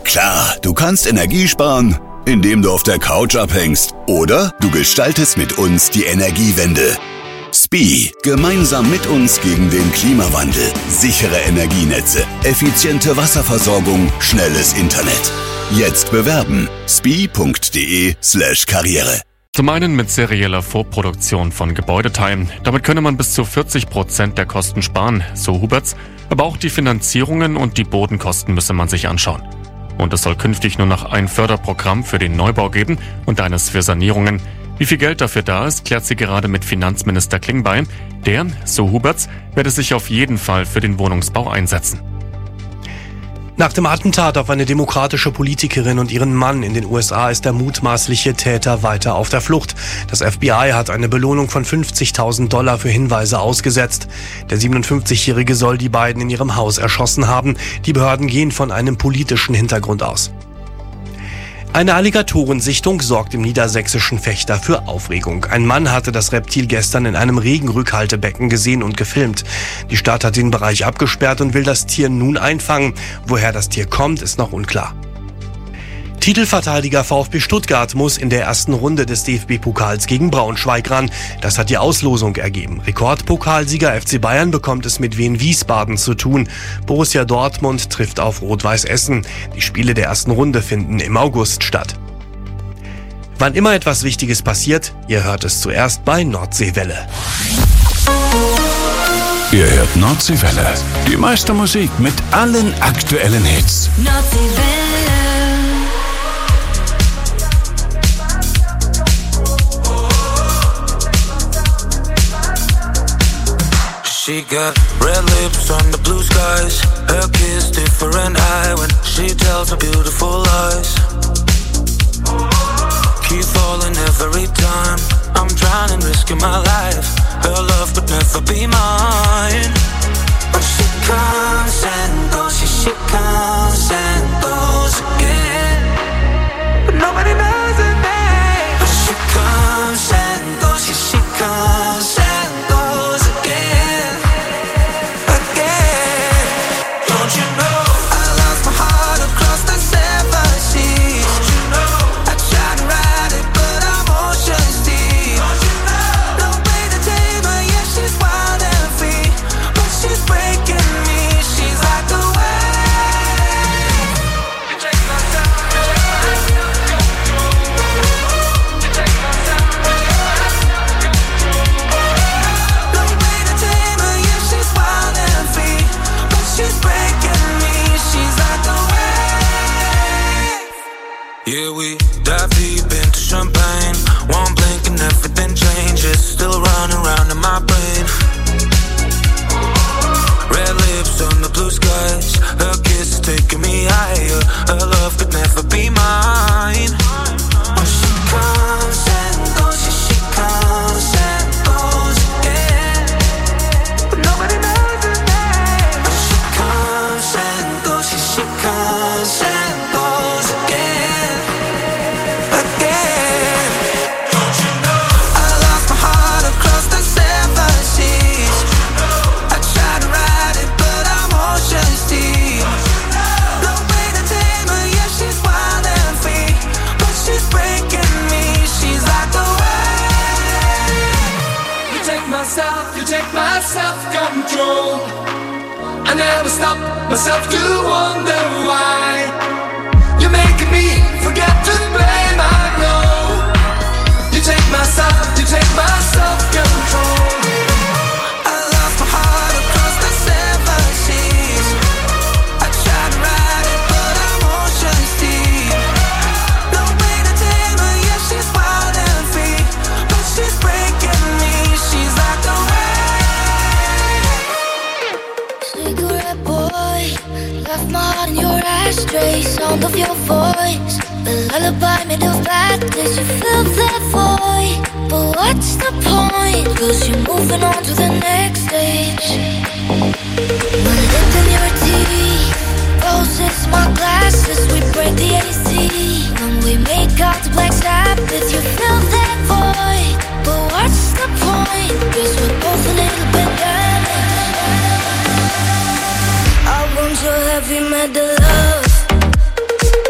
Klar, du kannst Energie sparen, indem du auf der Couch abhängst. Oder du gestaltest mit uns die Energiewende. SPIE. Gemeinsam mit uns gegen den Klimawandel. Sichere Energienetze, effiziente Wasserversorgung, schnelles Internet. Jetzt bewerben. spie.de/Karriere. Zum einen mit serieller Vorproduktion von Gebäudeteilen. Damit könne man bis zu 40% der Kosten sparen, so Huberts. Aber auch die Finanzierungen und die Bodenkosten müsse man sich anschauen. Und es soll künftig nur noch ein Förderprogramm für den Neubau geben und eines für Sanierungen. Wie viel Geld dafür da ist, klärt sie gerade mit Finanzminister Klingbeil. Der, so Huberts, werde sich auf jeden Fall für den Wohnungsbau einsetzen. Nach dem Attentat auf eine demokratische Politikerin und ihren Mann in den USA ist der mutmaßliche Täter weiter auf der Flucht. Das FBI hat eine Belohnung von $50.000 für Hinweise ausgesetzt. Der 57-Jährige soll die beiden in ihrem Haus erschossen haben. Die Behörden gehen von einem politischen Hintergrund aus. Eine Alligatorensichtung sorgt im niedersächsischen Vechta für Aufregung. Ein Mann hatte das Reptil gestern in einem Regenrückhaltebecken gesehen und gefilmt. Die Stadt hat den Bereich abgesperrt und will das Tier nun einfangen. Woher das Tier kommt, ist noch unklar. Titelverteidiger VfB Stuttgart muss in der ersten Runde des DFB-Pokals gegen Braunschweig ran. Das hat die Auslosung ergeben. Rekordpokalsieger FC Bayern bekommt es mit Wien Wiesbaden zu tun. Borussia Dortmund trifft auf Rot-Weiß Essen. Die Spiele der ersten Runde finden im August statt. Wann immer etwas Wichtiges passiert, ihr hört es zuerst bei Nordseewelle. Ihr hört Nordseewelle. Die meiste Musik mit allen aktuellen Hits. Nordseewelle. She got red lips on the blue skies. Her kiss different eye when she tells her beautiful lies. Keep falling every time. I'm drowning, risking my life. Her love could never be mine. But she comes and goes, she comes and goes again. But nobody knows her name. But she comes and goes, she comes and goes again. Yeah, we dive deep into champagne. One blink and everything changes. Still running around in my brain. Red lips on the blue skies. Her kiss is taking me higher. Her love could never be mine. When she comes and goes, she comes and goes again. But nobody knows her name. When she comes and goes, she comes and goes again. Self-control. I never stop myself to wonder why you're making me forget to blame. I know you take my self-control. I lost my heart across the 7 seas. I tried to ride it, but I'm ocean deep. No way to tame her, yeah, she's wild and free, but she's breaking me. She's like the left my heart in your ashtray, sound of your voice. The lullaby made of practice, you fill that void. But what's the point? Cause you're moving on to the next stage. My lip in your teeth, roses, my glasses, we break the AC. When we make out the Black Sabbath, you fill that void. But what's the point? Cause we're both a little bit damaged. I want your heavy metal love.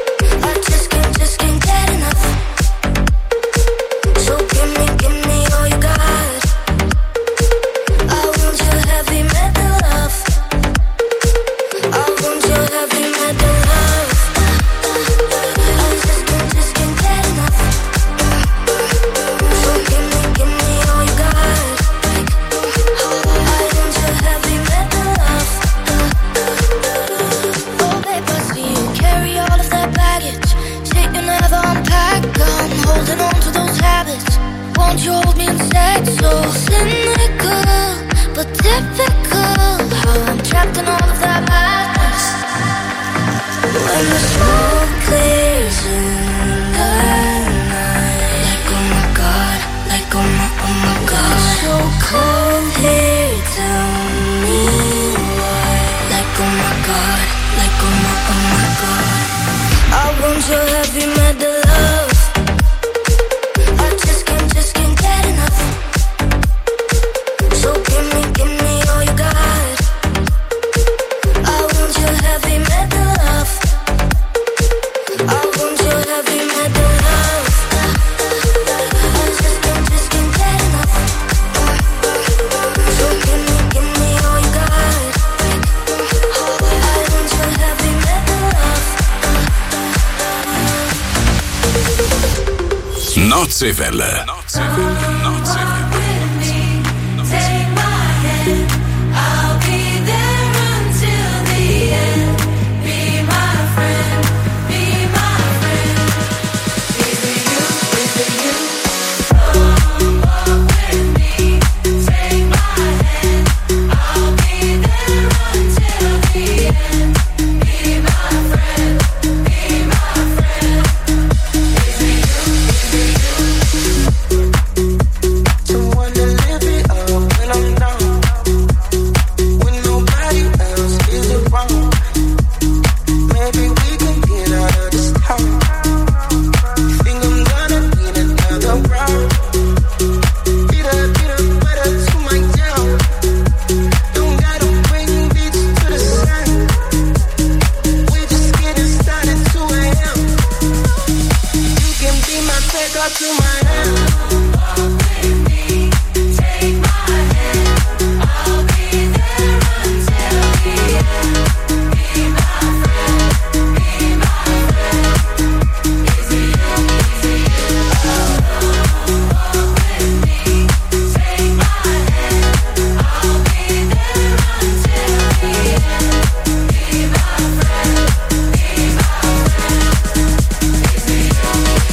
the smoke clears in the night. Like oh my god, like oh my god. So cold here, tell me why. Like oh my god, like oh my god. I want your heavy metal love. I just can't get enough. So give me all you got. I want your heavy metal love. I want your heavy metal love. I just can't get enough. So give me all you got. I want your heavy metal love. Nordseewelle. Take my hand, I'll be there until the end. Be my friend, be my friend. Is it you, is it you? Walk with me, take my hand, I'll be there until the end. Be my friend, be my friend. Is it you, is it you? Someone to lift me up when I'm down. When nobody else is around. Maybe we can get out of this town. Think I'm gonna need another round. Beat up, better to my town. Don't gotta bring beats to the sun. We're just getting started 2 a.m. You can be my taker to my hand. Take my hand, I'll be there until the end. Be my friend, be my friend. Is it you, is it you? Walk with me, take my hand, I'll be there until the end. Be my friend, be my friend. Is it you, is it you?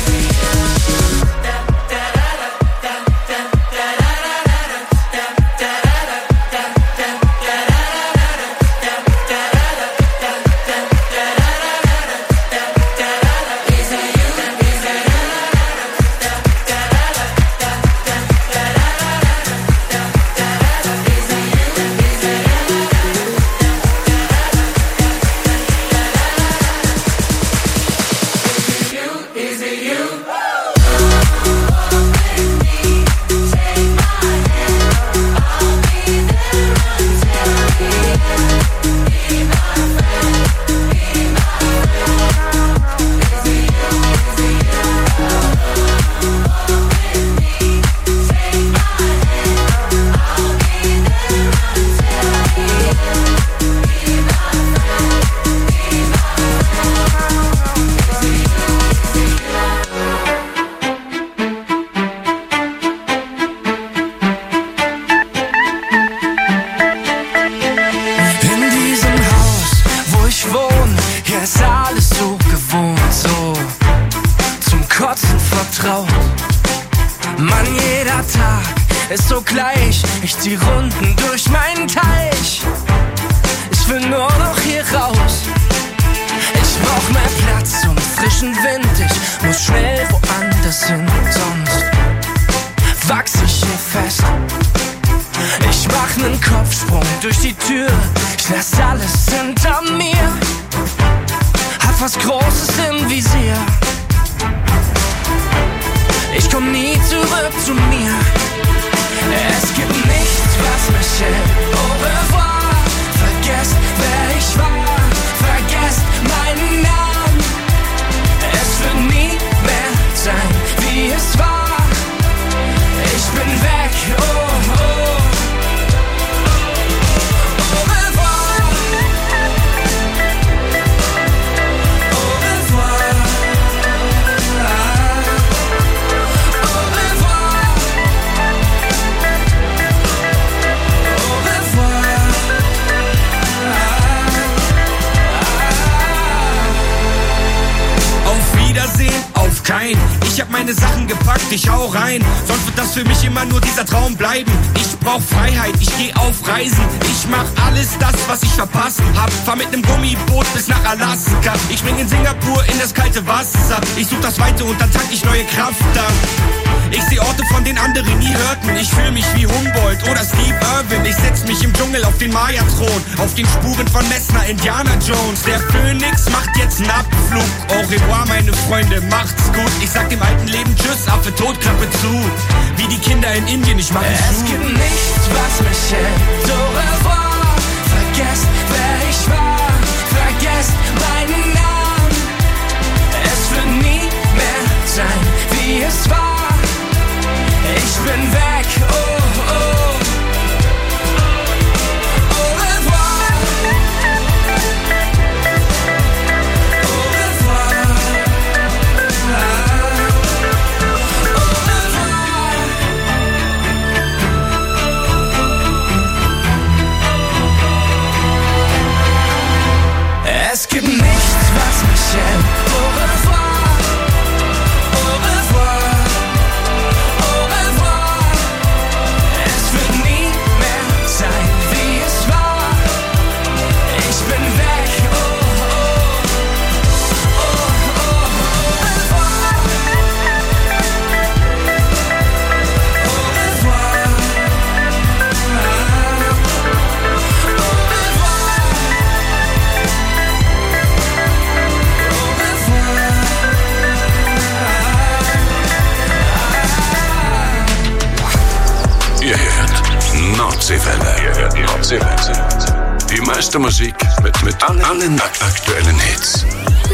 Mann, jeder Tag ist so gleich. Ich zieh Runden durch meinen Teich. Ich will nur noch hier raus. Ich brauch mehr Platz und frischen Wind. Ich muss schnell woanders hin, sonst wachs ich hier fest. Ich mach nen Kopfsprung durch die Tür. Ich lass alles hinter mir. Hab was Großes im Visier. Ich komm nie zurück zu mir. Es gibt nichts, was mich hält. Au revoir. Vergesst, wer ich war. Vergesst meinen Namen. Es wird nie mehr sein, wie es war. Ich bin weg, oh, oh. Au revoir. Au revoir. Au revoir. Au revoir. Auf Wiedersehen, auf kein. ich hab meine Sachen gepackt, ich hau rein. Sonst wird das für mich immer nur dieser Traum bleiben. Ich brauch Freiheit, ich geh auf Reisen. Ich mach alles das, was ich verpasst hab. Fahr mit nem Gummiboot bis nach Alaska. Ich spring in Singapur in das kalte Wasser. Ich such das Weite und dann tank ich neue Kraft da. Ich seh Orte, von denen andere nie hörten. Ich fühl mich wie Humboldt oder Steve Irwin. Ich setz mich im Dschungel auf den Maya-Thron. Auf den Spuren von Messner, Indiana Jones. Der Phönix macht jetzt einen Abflug. Au revoir, meine Freunde, macht's gut. Ich sag dem alten Leben Tschüss, Affe tot, Klappe zu. Wie die Kinder in Indien, ich mach es gut. Es gibt nichts, was mich hält. Au revoir, vergesst, wer ich war. Vergesst meinen Namen. Es wird nie mehr sein, wie es war. Ich bin weg, oh, oh. Au revoir. Au revoir. Au revoir. Es gibt nichts, was mich hält. Au revoir. Au revoir. Nordseewelle. Die meiste Musik mit allen aktuellen Hits.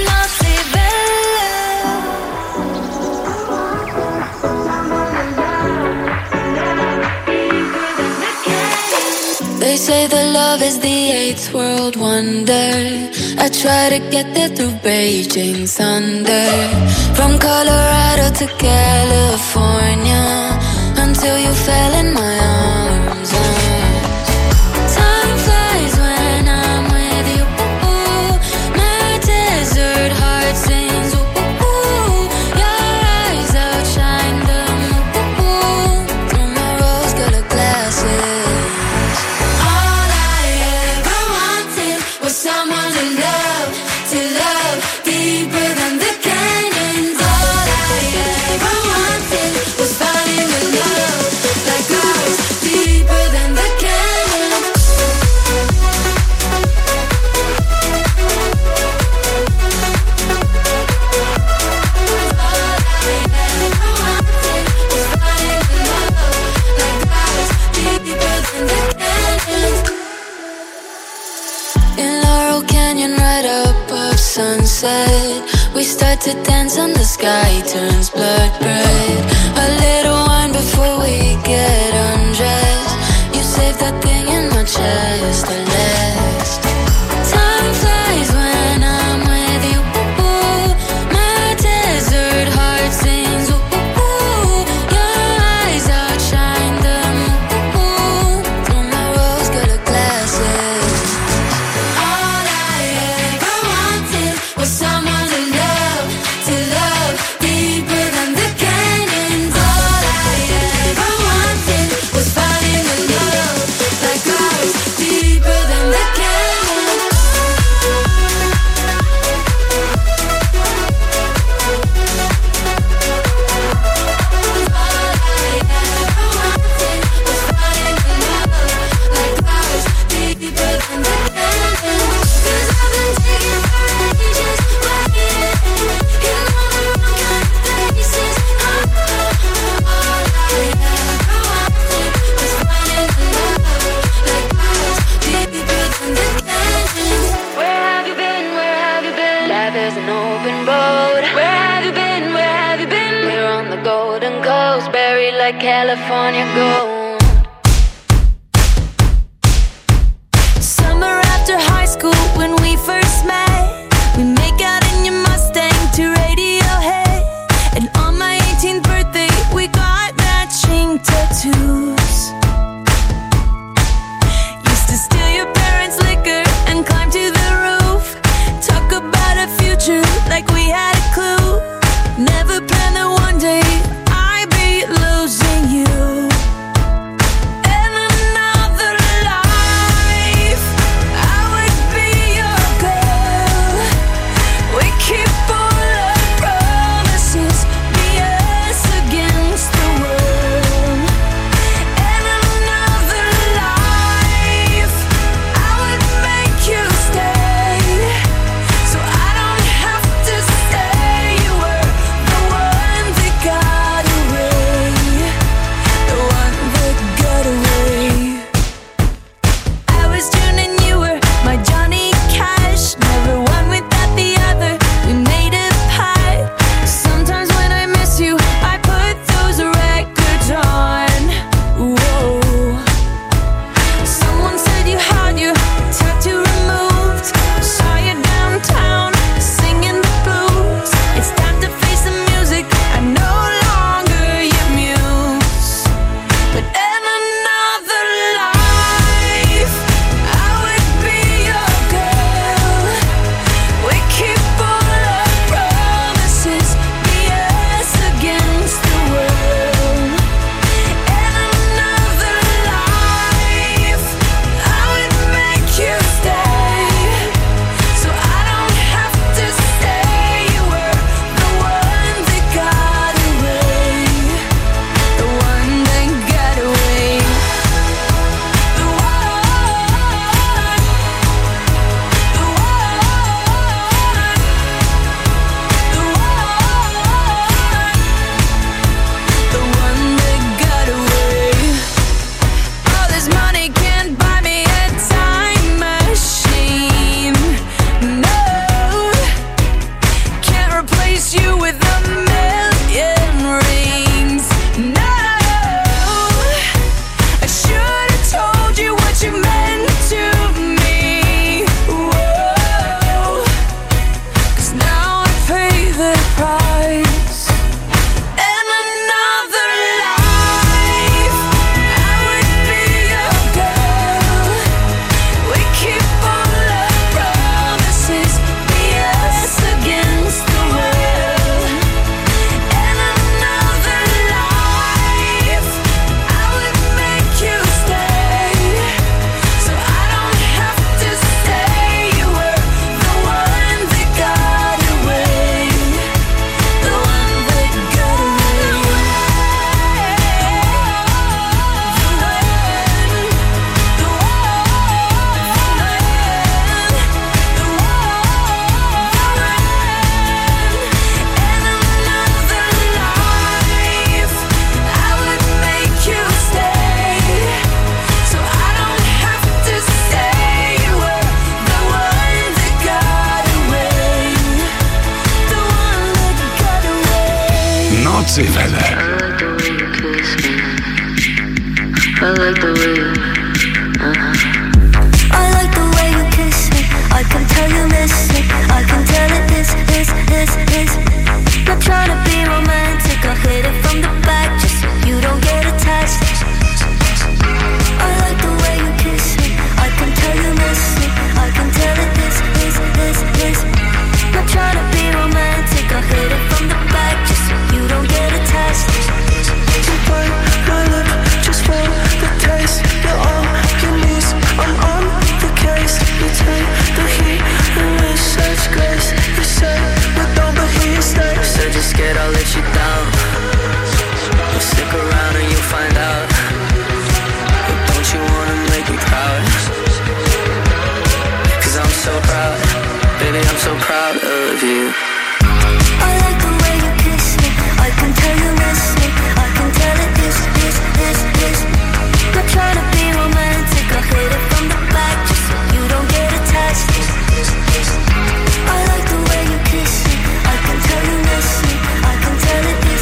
They say that love is the eighth world wonder. I try to get there through Beijing thunder. From Colorado to California, until you fell in my arms. Time flies when I'm with you. My desert heart sings. Your eyes outshine the moon through my rose-colored glasses. All I ever wanted was someone to love deeper than the canyons. All I ever wanted was finding a love like ours, deeper than the canyons. All I ever wanted was finding a love like ours, deeper than the canyons. In Laurel Canyon, right above sunset, we start to dance and the sky turns blood red. A little wine before we get undressed. You save that thing in my chest, the last. Time flies when I'm with you. My desert heart sings. Your eyes outshine the moon through my rose-colored glasses. All I ever wanted was someone to love deeper than the canyons. All I ever wanted was finding a love like ours, deeper than the canyons. All I ever wanted was finding a love like ours, deeper than the canyons. 'Cause I've been taking ages waiting in all the wrong kind of places. All I ever wanted was finding a love like ours, deeper than the canyons. Where have you been? Where have you been? Life is an open road. Where have you been? Where have you been? We're on the Golden Coast, buried like California gold. Summer after high school when we first met, we make out in your Mustang to Radiohead. And on my 18th birthday we got matching tattoos. Used to steal your parents' liquor and climb to the roof. Talk about a future like we had a clue. Never planned the one Dauerwelle. I like the way you kiss me. I can tell you miss it. I can tell it is. Not trying to be romantic. I'll hit it from the back just so you don't get attached. I like the way you kiss me. I can tell you miss it. I can tell it is. Not trying to be romantic. I'll hit it from the back just so you don't get attached. You bite my lip just for the taste. You're on your knees, I'm on the case. You take the heat and with such grace. You say we're done but he stays. Said you're scared I'll let you down. Well, stick around and you'll find out. But don't you wanna make me proud? Cause I'm so proud. Baby, I'm so proud of you. I like the way you kiss me. I can tell you miss me. I can tell it is. Not trying to be romantic. I'll hit it from the back just so you don't get attached. I like the way you kiss me. I can tell you miss me. I can tell it is.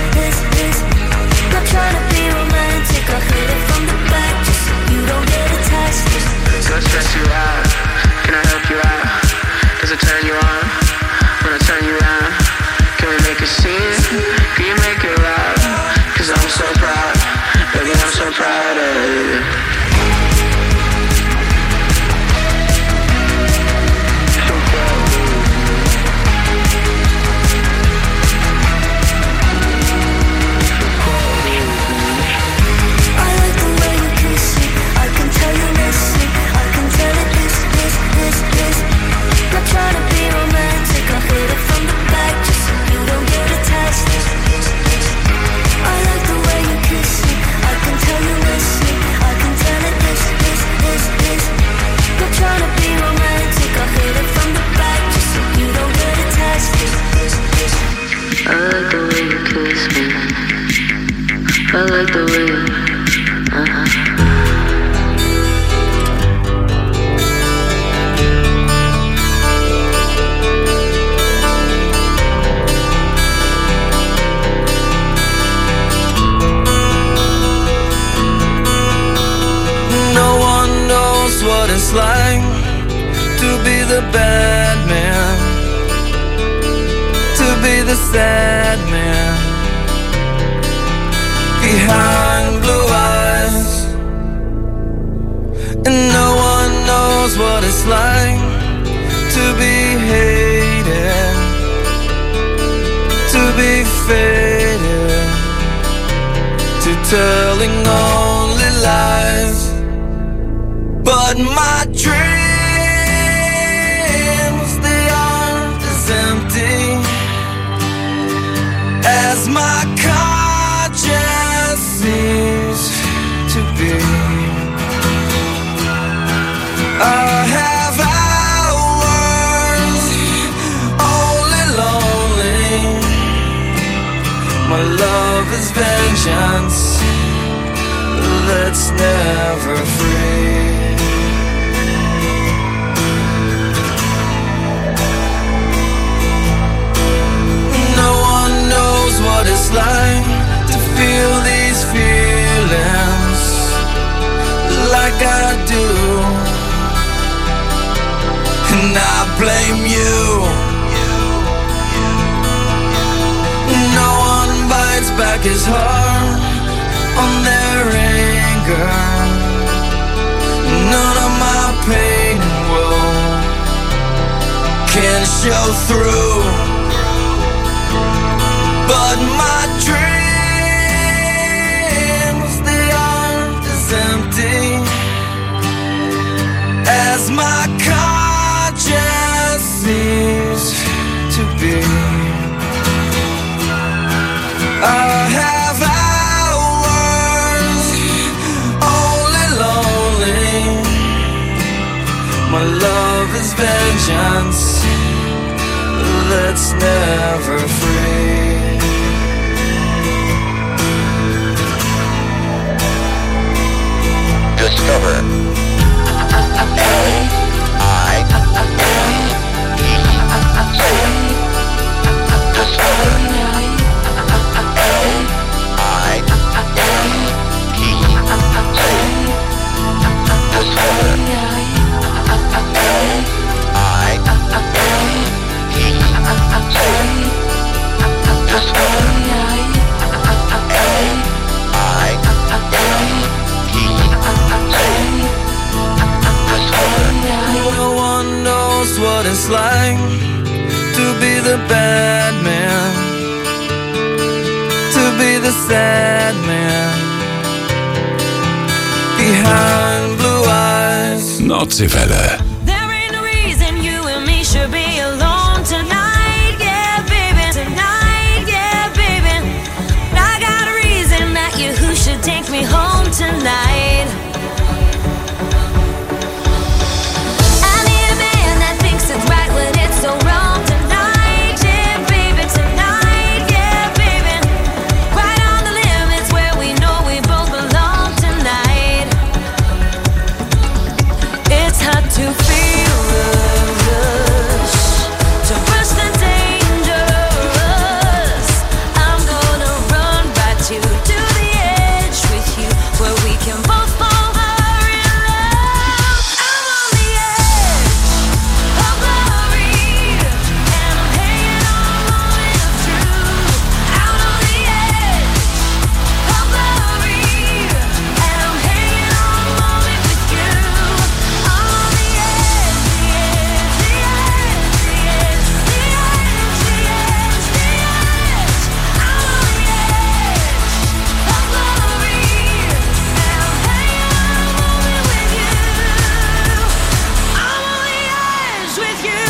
Not trying to be romantic. I'll hit it from the back just so you don't get attached. Don't stress you out. Can I help you out? Does it turn you on? When I turn you around, can we make a scene? Can you make it loud? Cause I'm so proud. Baby, I'm so proud of you. Trying to be romantic, I'll hit it from the back just so you don't get attached. I like the way you kiss me. I can tell you miss me. I can tell it is. Not trying to be romantic, I'll hit it from the back just so you don't get attached. I like the way you kiss me. I like the way you. What it's like to be the bad man, to be the sad man behind blue eyes. And no one knows what it's like to be hated, to be faded, to telling only lies. But my dreams, they aren't as empty as my conscience seems to be. I have hours only lonely. My love is vengeance that's never free. What it's like to feel these feelings like I do, and I blame you. No one bites back his heart on their anger. None of my pain and woe can show through. But my dreams, they aren't as empty as my conscience seems to be. I have hours only lonely. My love is vengeance that's never free. Discover Discover like to be the bad man, to be the sad man behind blue eyes. Nordseewelle. There ain't no reason you and me should be alone tonight, yeah, baby. Tonight, yeah, baby. I got a reason that you who should take me home tonight. I need a man that thinks it's right when it's so wrong tonight, yeah, baby. Tonight, yeah, baby. Right on the limits where we know we both belong tonight. It's hard to feel the rush, to rush the dangerous. I'm gonna run right to the edge with you, where we can both fall in love. I'm on the edge of glory, and I'm hanging on a moment of truth. Out on the edge of glory, and I'm hanging on a moment with you. I'm on the edge, the edge, the edge, the edge, the edge, the edge, the edge. I'm on the edge of glory, and I'm hanging on a moment with you. I'm on the edge with you.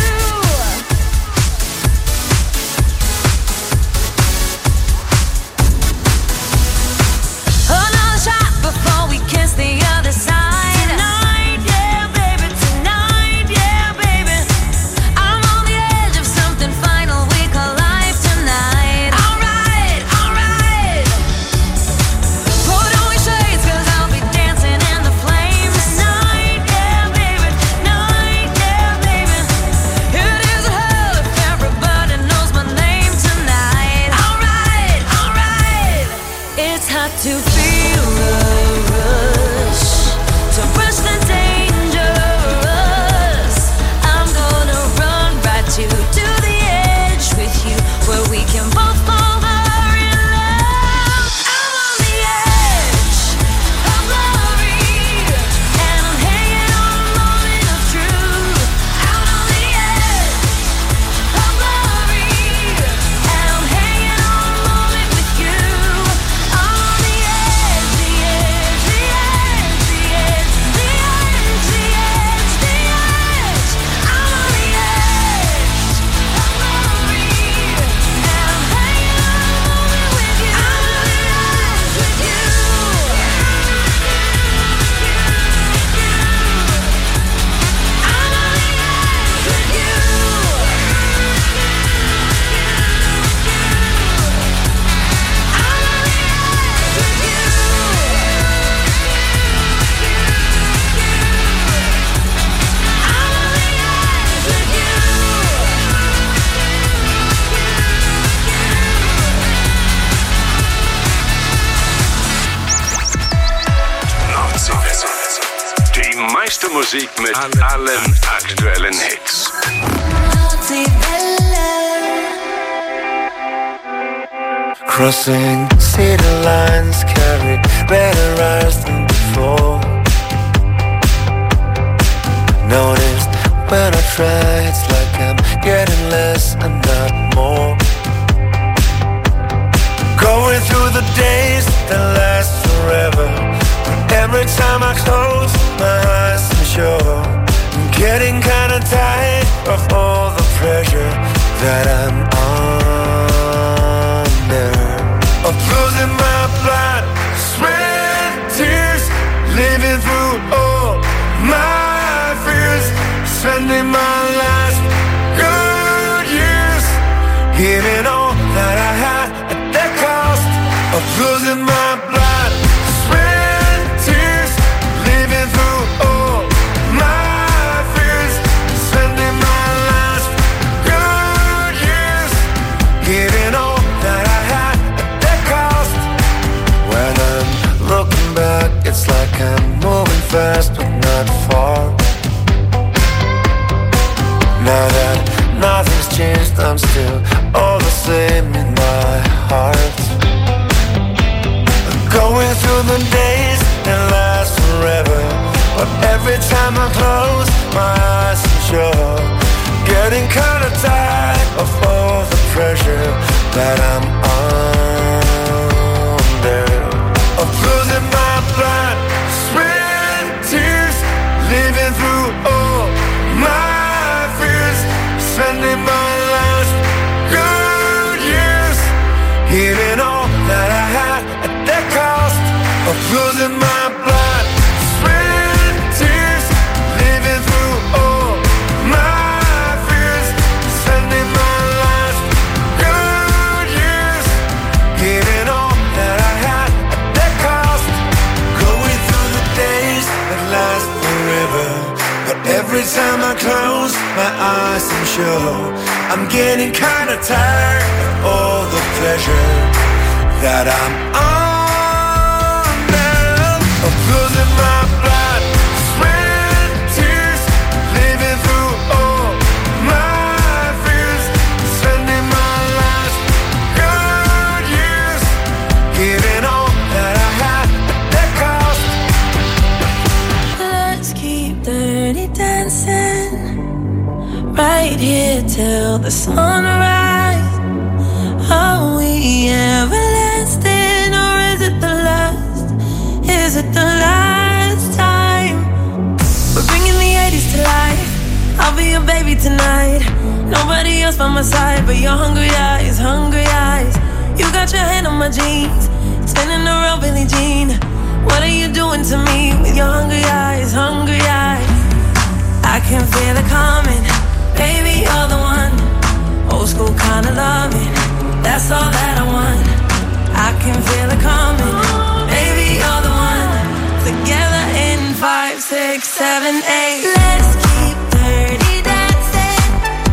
Another shot before we kiss the other side. Tonight, yeah, baby. Tonight, yeah, baby. I'm on the edge of something final we call life tonight. Alright, alright. Put on your shades, 'cause I'll be dancing in the flames. Tonight, yeah, baby. Tonight, yeah, baby. It isn't hell if everybody knows my name tonight. Alright, alright. It's hard to feel the rush, to rush the dangerous. I'm gonna run right to the edge with you, where we can both fall in love. I'm on the edge of glory, and I'm hanging on a moment of truth. Out on the edge of glory, and I'm hanging on a moment with you. I'm on the edge, the edge, the edge, the edge, the edge, the edge, the edge. I'm on the edge of glory, and I'm hanging on a moment with you. I'm on the edge with you. I'm on the edge with you. I'm on the edge with you. I'm on the edge with you. Nordseewelle. Die meiste Musik mit allen aktuellen Hits. Crossing city lines, carry redder eyes than before. Noticed when I try, it's like I'm getting less and not more. Going through the days that last forever. Every time I close my eyes, I'm sure I'm getting kinda tired of all the pressure that I'm under. Of losing my blood, sweat, tears, living through all my fears, spending my last good years, giving all that I had at the cost of losing my blood, sweat, tears, living through all my fears, spending my last good years, giving all that I had at the cost. When I'm looking back, it's like I'm moving fast but not far. Now that nothing's changed, I'm still all the same in my heart. losing my blood, sweat and tears, living through all my fears, spending my last good years, giving all that I had at that cost, going through the days that last forever. But every time I close my eyes, I'm sure I'm getting kinda tired of all the pleasure that I'm on now. I'm losing my blood, sweat and tears, living through all my fears, spending my last good years, giving all that I had at that cost. Let's keep dirty dancing right here till the sunrise. Are we everlasting, or is it the last? Is it the last time? We're bringing the 80s to life. I'll be your baby tonight. Nobody else by my side but your hungry eyes, hungry eyes. You got your hand on my jeans, spinning around Billie Jean. What are you doing to me with your hungry eyes, hungry eyes? I can feel it coming, baby, you're the one. Old school kind of loving, that's all that I want. I can feel it coming, baby, you're the one. Together in 5, 6, 7, 8. Let's keep dirty dancing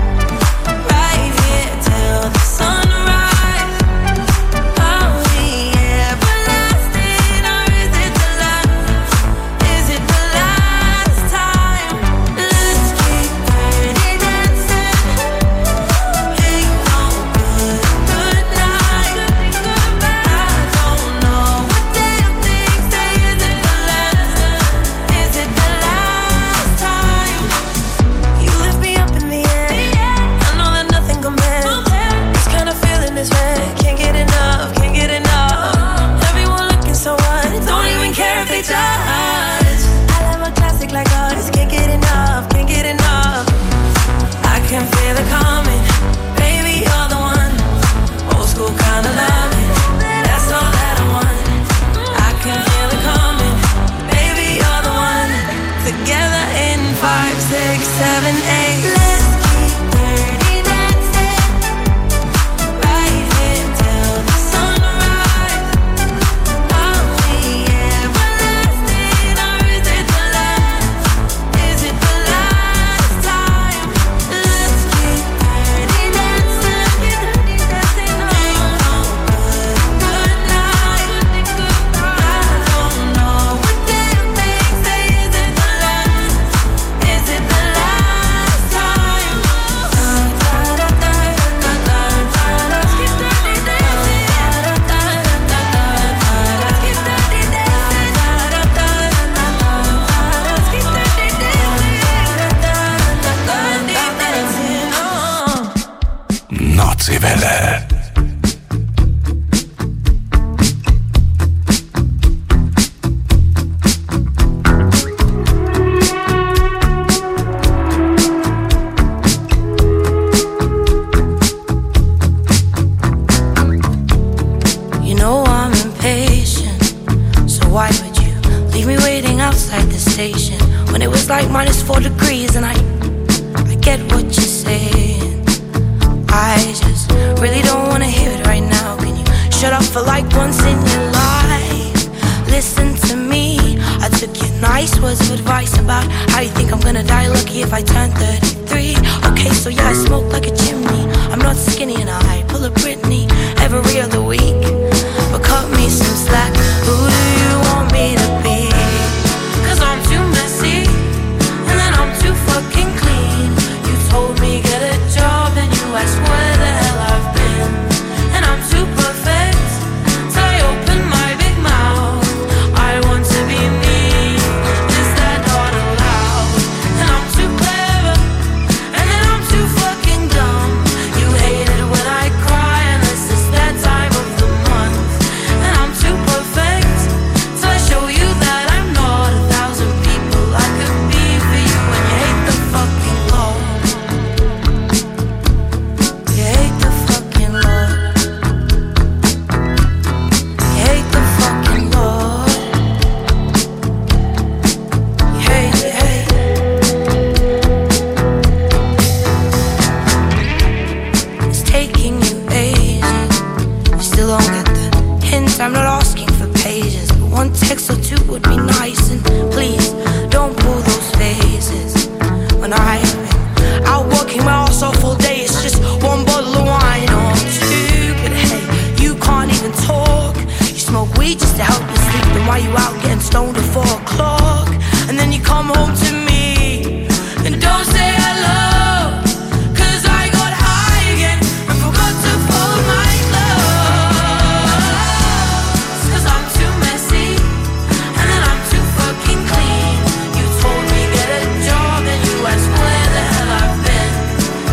right here till the sunrise. Are we everlasting, or is it the last? Is it the last time? Let's keep dirty dancing. Ain't no good night. I don't know what damn things say. Is it the last? Is it the last time? You lift me up in the air. I know that nothing compares. This kind of feeling is rare. Can't get enough, can't get enough. Everyone looking so hot, don't even care if they judge. I love a classic like us. Can't get enough, can't get enough. I can feel it coming, baby, you're the one. Old school kind of loving, that's all that I want. I can feel it coming, baby, you're the one. Together in 5, 6, 7, 8. Let's keep dirty dancing right here till the sunrise. Are we everlasting, or is it the last? Is it the last time? Let's keep dirty dancing. Ain't no good night. I don't know what damn things say. Is it the last? Is it the last time? Let's keep dirty dancing. Let's keep dirty dancing. Let's keep dirty dancing. Nordseewelle. You know I'm impatient, so why would you leave me waiting outside the station when it was like -4 degrees? And I get what you're saying. I just really don't wanna hear it right now. Can you shut up for like once in your life? Listen to me. I took your nice words of advice about how you think I'm gonna die lucky if I turn 33. Okay, so yeah, I smoke like a chimney. I'm not skinny and I pull a Britney every other week. But cut me some slack. Who do you want me to be? 'Cause I'm too messy, and then I'm too fucking clean. You told me get a job, and you asked where the hell I've been. And I'm too perfect, so I open my big mouth. I want to be me, is that not allowed? And I'm too clever, and then I'm too fucking dumb. You hate it when I cry, and you ages. You still don't get the hint, I'm not asking for pages, but one text or two would be nice. And please, don't pull those faces. When I've been out working my ass off all day, it's just one bottle of wine or two. But hey, you can't even talk. You smoke weed just to help you sleep. Then why you out getting stoned at 4 o'clock? And then you come home to me and don't say hello, 'cause I got high again and forgot to fold my clothes. 'Cause I'm too messy and then I'm too fucking clean. You told me get a job and you asked where the hell I've been.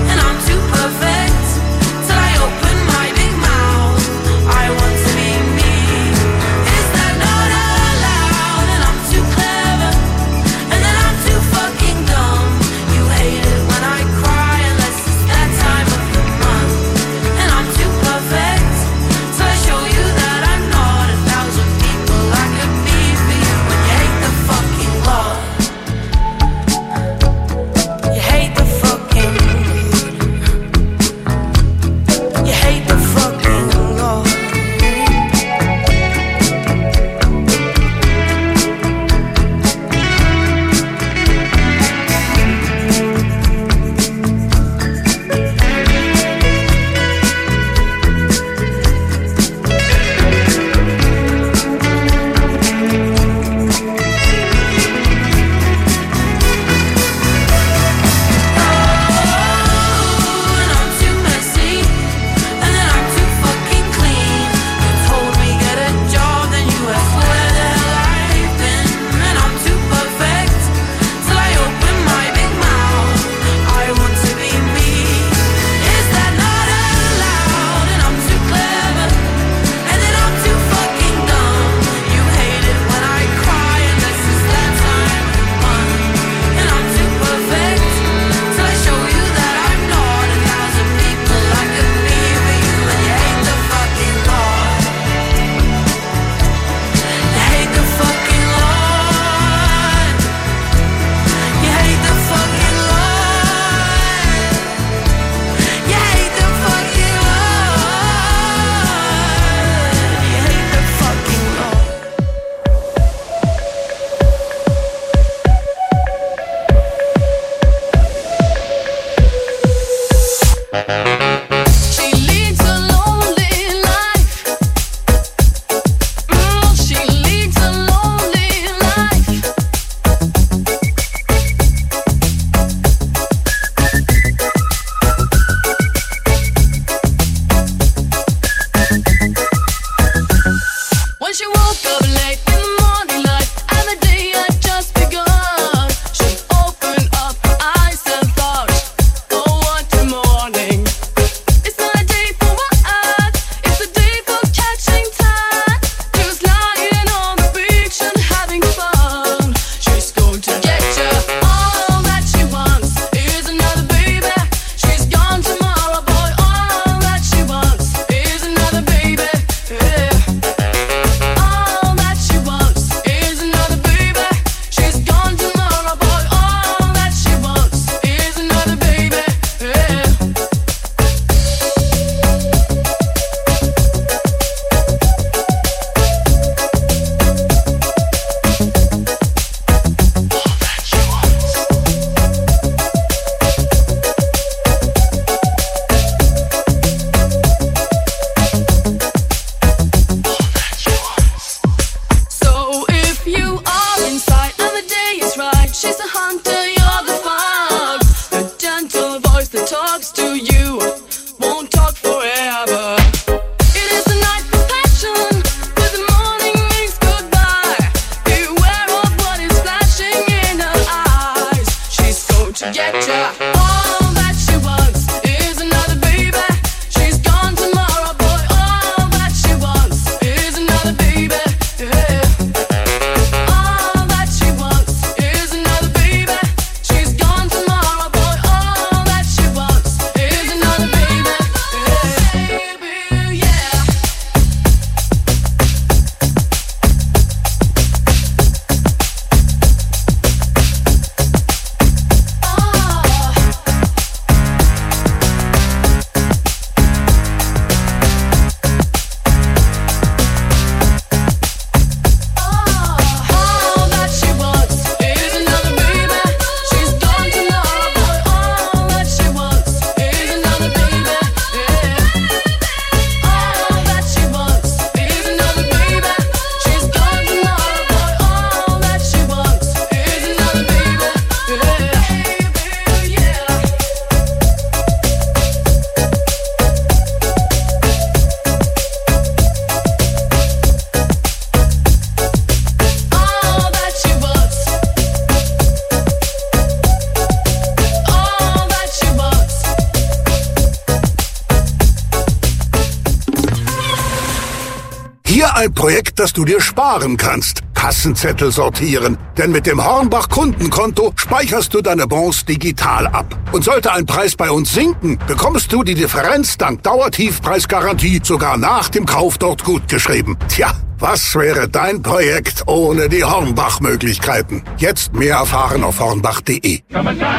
Hier ein Projekt, das du dir sparen kannst. Kassenzettel sortieren. Denn mit dem Hornbach Kundenkonto speicherst du deine Bons digital ab. Und sollte ein Preis bei uns sinken, bekommst du die Differenz dank Dauertiefpreisgarantie sogar nach dem Kauf dort gutgeschrieben. Tja, was wäre dein Projekt ohne die Hornbach-Möglichkeiten? Jetzt mehr erfahren auf hornbach.de. Ihr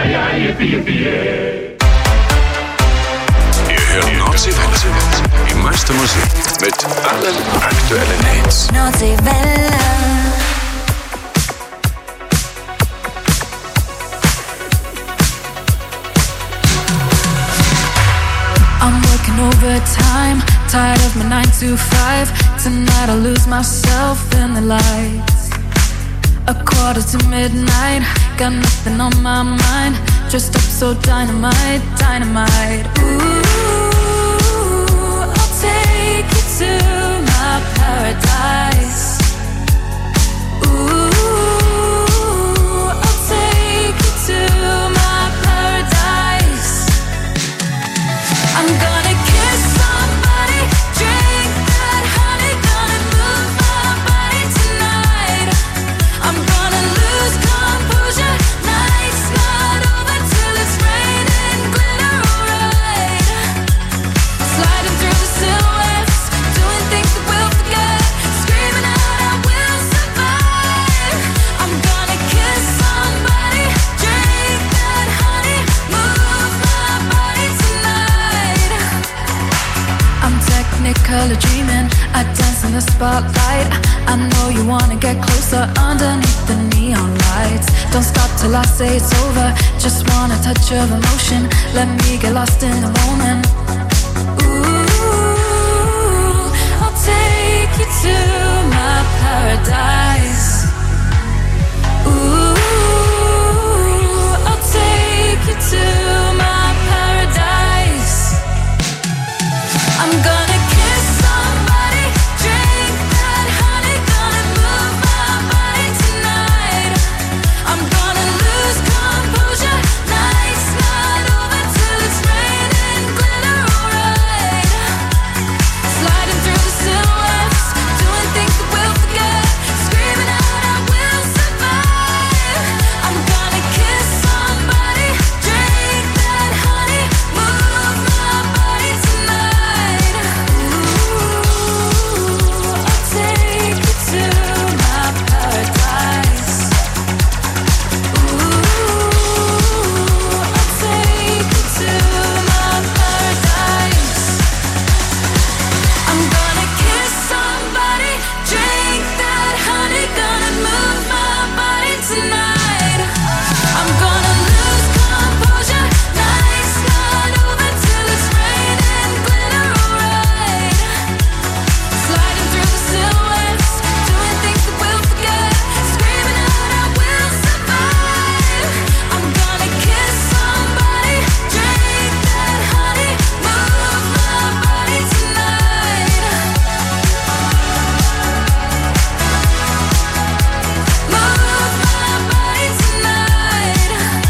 hört Nordseewelle. Die meiste Musik mit allen aktuellen Hits. Nordseewelle. I'm working overtime, tired of my 9 to 5. Tonight I'll lose myself in the lights. 1:45, got nothing on my mind. Dressed up so dynamite, dynamite. Ooh, I'll take you to my paradise. Ooh, I'll take you to my paradise. I'm gonna kiss somebody, drink that honey, gonna move my body tonight. I'm gonna lose composure, night's not over till it's raining glitter, alright. Sliding through the silhouettes, doing things that we'll forget, screaming out I will survive. I'm gonna kiss somebody, drink that honey, move my body tonight. I'm technicolor dreaming, I dance in the spotlight. I know you wanna get closer underneath the neon lights. Don't stop till I say it's over, just want a touch of emotion. Let me get lost in the moment. Ooh, I'll take you to my paradise. Ooh, I'll take you to my paradise. I'm gonna kiss somebody, drink that honey, gonna move my body tonight. I'm gonna lose composure, night's not over till it's raining glitter, alright. Sliding through the silhouettes, doing things that we'll forget, screaming out I will survive. I'm gonna kiss somebody, drink that honey, move my body tonight. Ooh, I'll take you to my paradise. Ooh, I'll take you to my paradise. I'm gonna kiss somebody, drink that honey, gonna move my body tonight. I'm gonna lose composure, night's not over till it's raining glitter, alright. Sliding through the silhouettes, doing things that we'll forget, screaming out I will survive. I'm gonna kiss somebody, drink that honey, move my body tonight. Move my body tonight.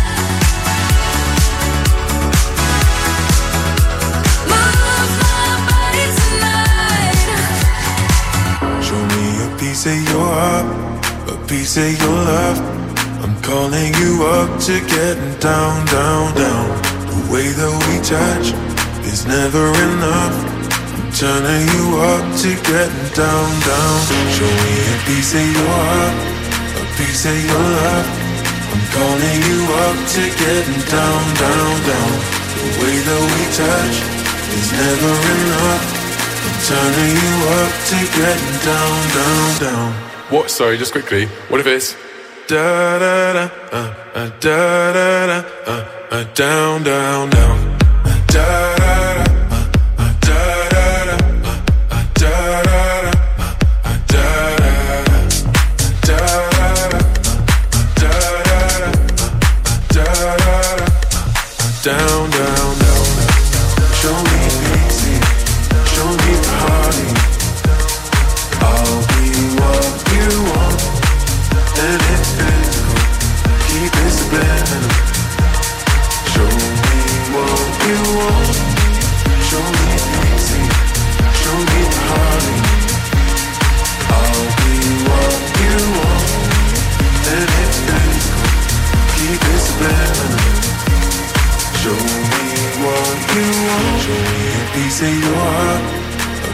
Move my body tonight. Show me a piece of your heart, a piece of your love. I'm calling you up to getting down, down, down. The way that we touch is never enough. I'm turning you up to getting down, down. Show me a piece of your heart, a piece of your love. I'm calling you up to getting down, down, down. The way that we touch is never enough. I'm turning you up to getting down, down, down. What? Sorry, just quickly. What if it's Da da da, da da da, down, down, down. Da da da, da da da, da da da, da da da, da da da, down, down, down. Show me easy, show me party. I'll be what you want, and it's physical. Keep it subliminal. Show me what you want,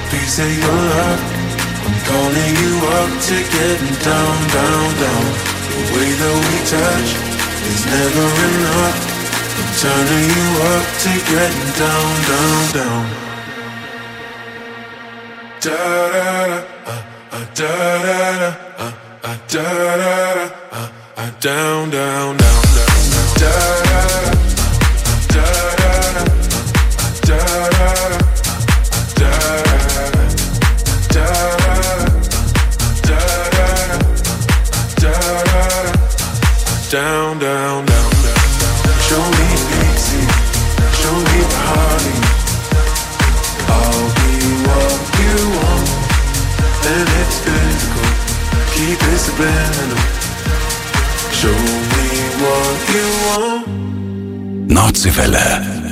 piece of your love. I'm calling you up to getting down, down, down. The way that we touch is never enough. I'm turning you up to getting down, down, down. Da da da, da da da, da da da, down, down, down, down, da da da, da da da, da da da, down, down, down, down. Show me easy, show me party. I'll be what you want, and it's physical. Keep it subliminal. Show me what you want. Nordseewelle.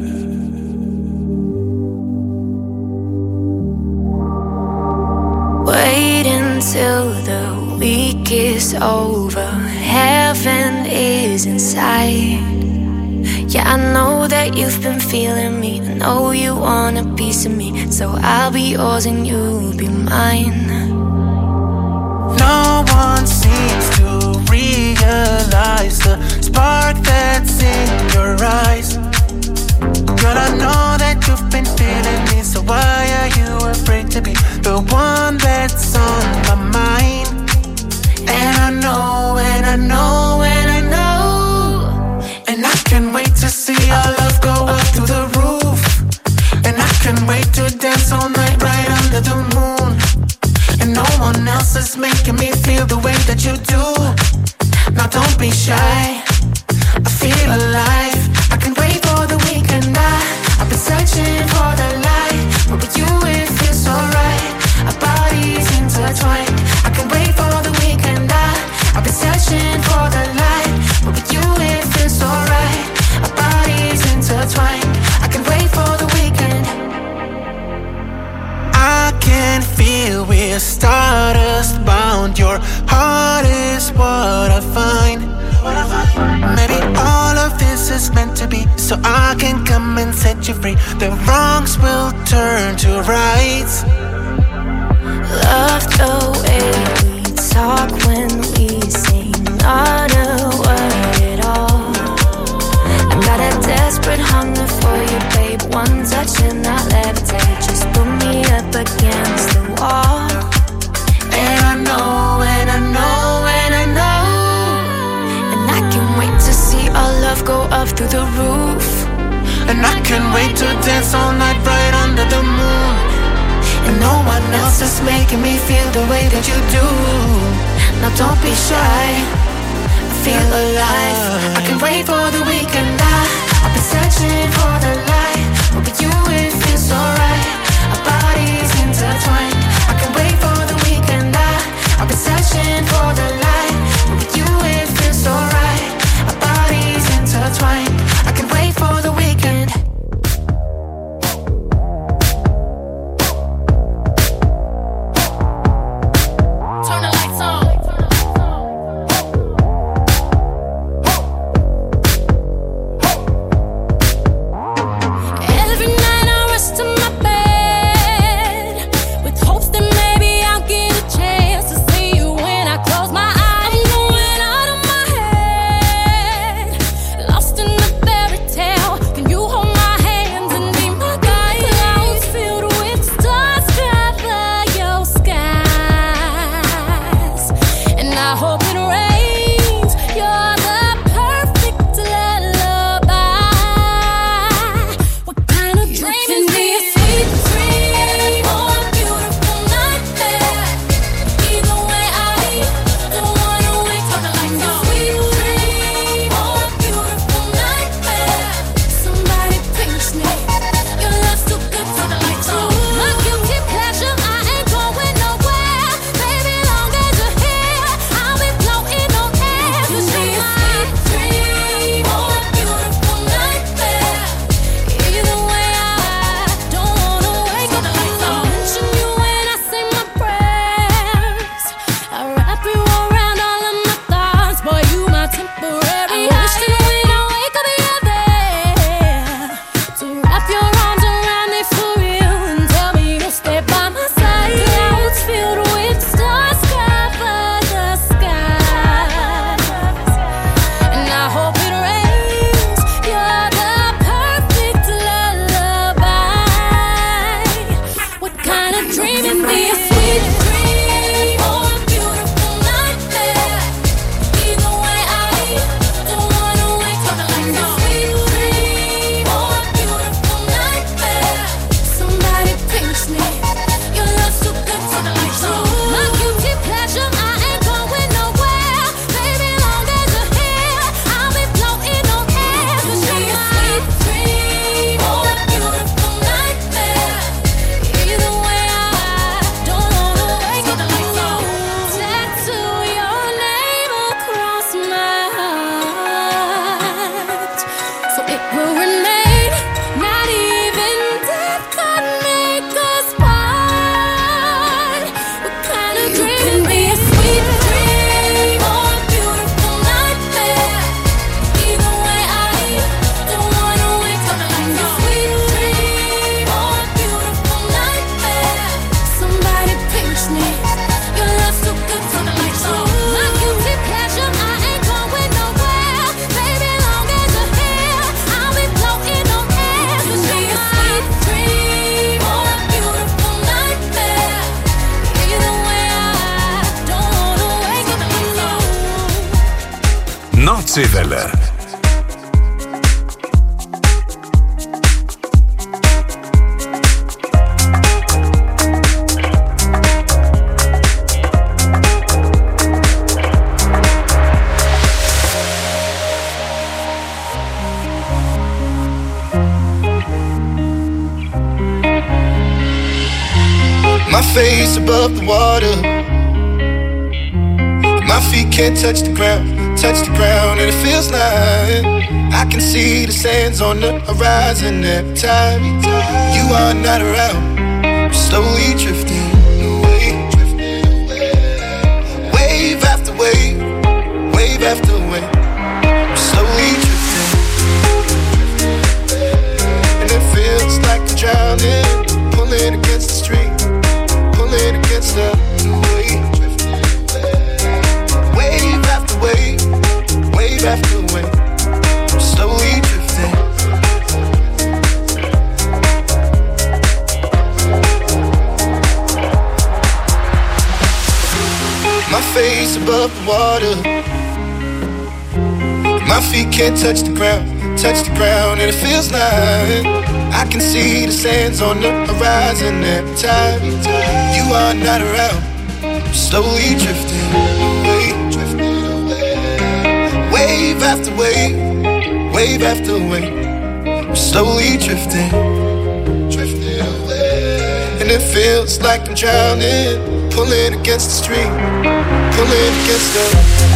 Wait until the week is over. Heaven is inside. Yeah, I know that you've been feeling me. I know you want a piece of me. So I'll be yours and you'll be mine. No one seems to realize the spark that's in your eyes. Girl, I know that you've been feeling me. So why are you afraid to be the one that's on my mind? And I know, and I know, and I know. And I can't wait to see our love go up through the roof. And I can't wait to dance all night right under the moon. And no one else is making me feel the way that you do. Now don't be shy, I feel alive. I can't wait for the weekend. I've been searching for the light, but with you it feels so right. Our bodies intertwined. I can't wait for the weekend. I've been searching for the light, but with you it feels so right. Our bodies intertwined. I can't wait for the weekend. I can feel we're stardust bound. Your heart is what I find. Maybe all of this is meant to be, so I can come and set you free. The wrongs will turn to rights. Love the way we talk when we sing, not a word at all. I got a desperate hunger for you, babe. One touch and I'll levitate. Just put me up against the wall. And I know, and I know, and I know. And I can't wait to see our love go up through the roof. And I can't wait to dance all night right under the moon. And no one else is making me feel the way that you do. Now don't be shy, I feel alive. I can't wait for the weekend. I've been searching for the light, but with you it feels so right. Our bodies intertwined. I can't wait for the weekend. I've been searching for the light, but with you it feels so right. Our bodies intertwined. I can't wait for the weekend. Turn the lights on. Every night I rush to my bed. Nordseewelle. My face above the water, my feet can't touch the ground, and it feels like I can see the sands on the horizon every time you are not around. I'm slowly drifting away, wave after wave, wave after wave. I'm slowly drifting, and it feels like I'm drowning, pulling against the stream, pulling against the wave. Wave after wave, wave after wave, I'm slowly drifting. My face above the water, my feet can't touch the ground, and it feels like I can see the sands on the horizon every time you are not around. I'm slowly drifting away, wave after wave, wave after wave. I'm slowly drifting away, and it feels like I'm drowning, pulling against the stream, pulling against the.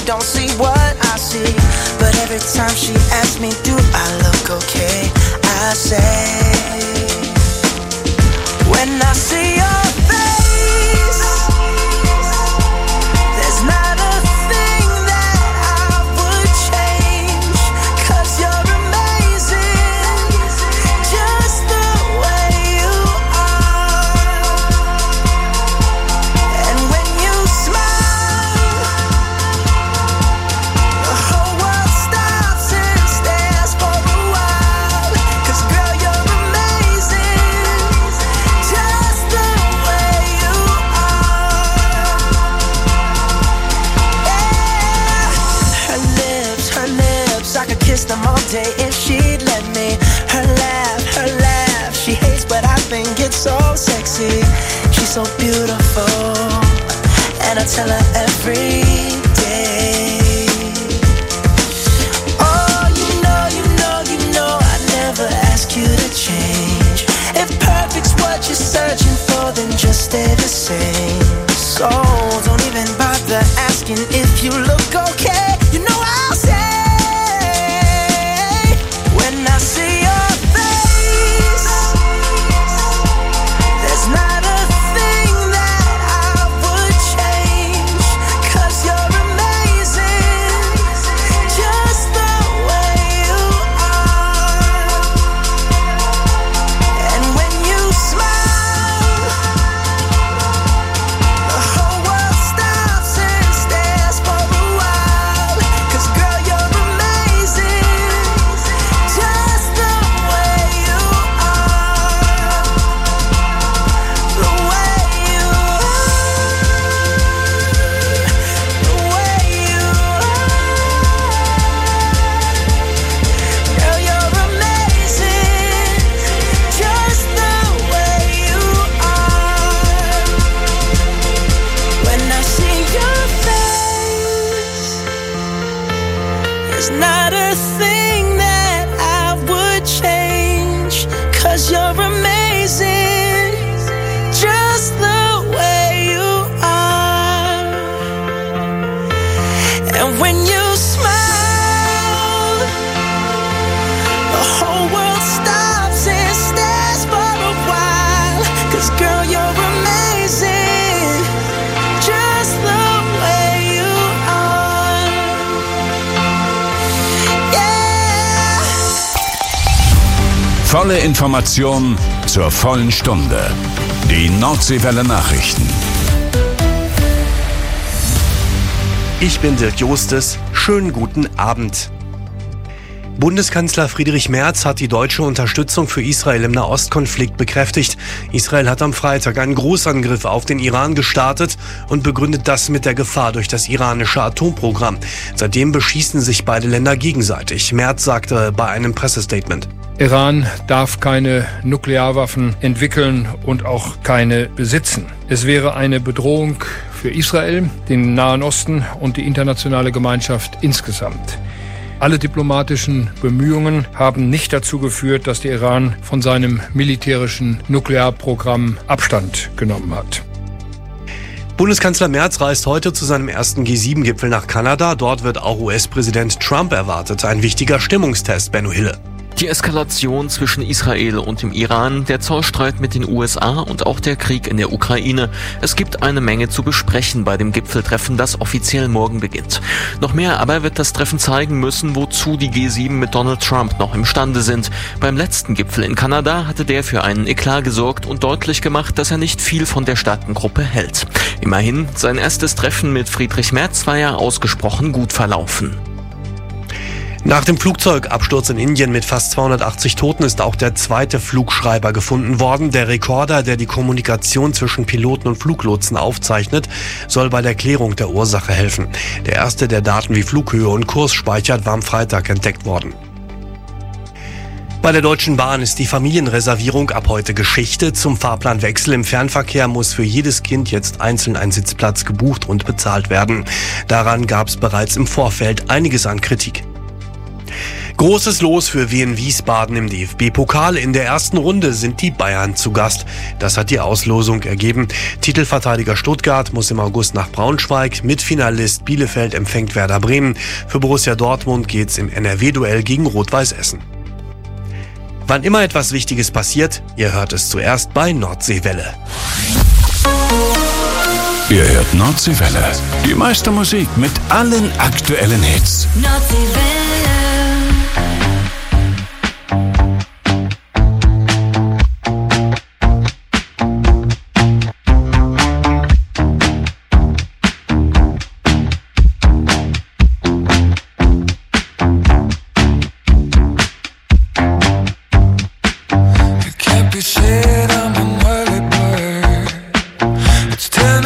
don't see what I see. But every time she asks me, do I look okay? I say, when I see your face, there's not a thing that I would change. 'Cause you're amazing, just the way you are. And when you smile, the whole world stops and stares for a while. 'Cause girl, you're amazing, just the way you are. Yeah. Her lips, I could kiss them all day if she'd let me. Her laugh, she hates but I think it's so sexy. She's so beautiful, and I tell her every day. Oh, you know, I never ask you to change. If perfect's what you're searching for, then just stay the same. So don't even bother asking if you look okay. You know I'll say, when I see your face, there's not a thing that I would change. 'Cause you're amazing, just the way you are. And when you smile, the whole world stops and stares for a while. 'Cause girl, you're amazing, just the way you are. The way you are. The way you are. Girl, you're amazing, just the way you are. When I see your face, there's not a thing that I would change. 'Cause you're amazing, just the way you are. And when you smile, the whole world stops and stares for a while. 'Cause girl, you're amazing, just the way you are. Yeah. Volle Information zur vollen Stunde. Die Nordseewelle Nachrichten. Ich bin Dirk Jostes. Schönen guten Abend. Bundeskanzler Friedrich Merz hat die deutsche Unterstützung für Israel im Nahostkonflikt bekräftigt. Israel hat am Freitag einen Großangriff auf den Iran gestartet und begründet das mit der Gefahr durch das iranische Atomprogramm. Seitdem beschießen sich beide Länder gegenseitig. Merz sagte bei einem Pressestatement: Iran darf keine Nuklearwaffen entwickeln und auch keine besitzen. Es wäre eine Bedrohung für Israel, den Nahen Osten und die internationale Gemeinschaft insgesamt. Alle diplomatischen Bemühungen haben nicht dazu geführt, dass der Iran von seinem militärischen Nuklearprogramm Abstand genommen hat. Bundeskanzler Merz reist heute zu seinem ersten G7-Gipfel nach Kanada. Dort wird auch US-Präsident Trump erwartet. Ein wichtiger Stimmungstest, Benno Hille. Die Eskalation zwischen Israel und dem Iran, der Zollstreit mit den USA und auch der Krieg in der Ukraine. Es gibt eine Menge zu besprechen bei dem Gipfeltreffen, das offiziell morgen beginnt. Noch mehr aber wird das Treffen zeigen müssen, wozu die G7 mit Donald Trump noch imstande sind. Beim letzten Gipfel in Kanada hatte der für einen Eklat gesorgt und deutlich gemacht, dass er nicht viel von der Staatengruppe hält. Immerhin, sein erstes Treffen mit Friedrich Merz war ja ausgesprochen gut verlaufen. Nach dem Flugzeugabsturz in Indien mit fast 280 Toten ist auch der zweite Flugschreiber gefunden worden. Der Rekorder, der die Kommunikation zwischen Piloten und Fluglotsen aufzeichnet, soll bei der Klärung der Ursache helfen. Der erste, der Daten wie Flughöhe und Kurs speichert, war am Freitag entdeckt worden. Bei der Deutschen Bahn ist die Familienreservierung ab heute Geschichte. Zum Fahrplanwechsel im Fernverkehr muss für jedes Kind jetzt einzeln ein Sitzplatz gebucht und bezahlt werden. Daran gab es bereits im Vorfeld einiges an Kritik. Großes Los für Wien Wiesbaden im DFB-Pokal. In der ersten Runde sind die Bayern zu Gast. Das hat die Auslosung ergeben. Titelverteidiger Stuttgart muss im August nach Braunschweig. Mitfinalist Bielefeld empfängt Werder Bremen. Für Borussia Dortmund geht's im NRW-Duell gegen Rot-Weiß Essen. Wann immer etwas Wichtiges passiert, ihr hört es zuerst bei Nordseewelle. Ihr hört Nordseewelle. Die meiste Musik mit allen aktuellen Hits. Nordseewelle.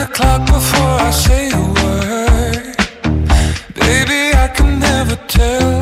Before I say a word, baby, I can never tell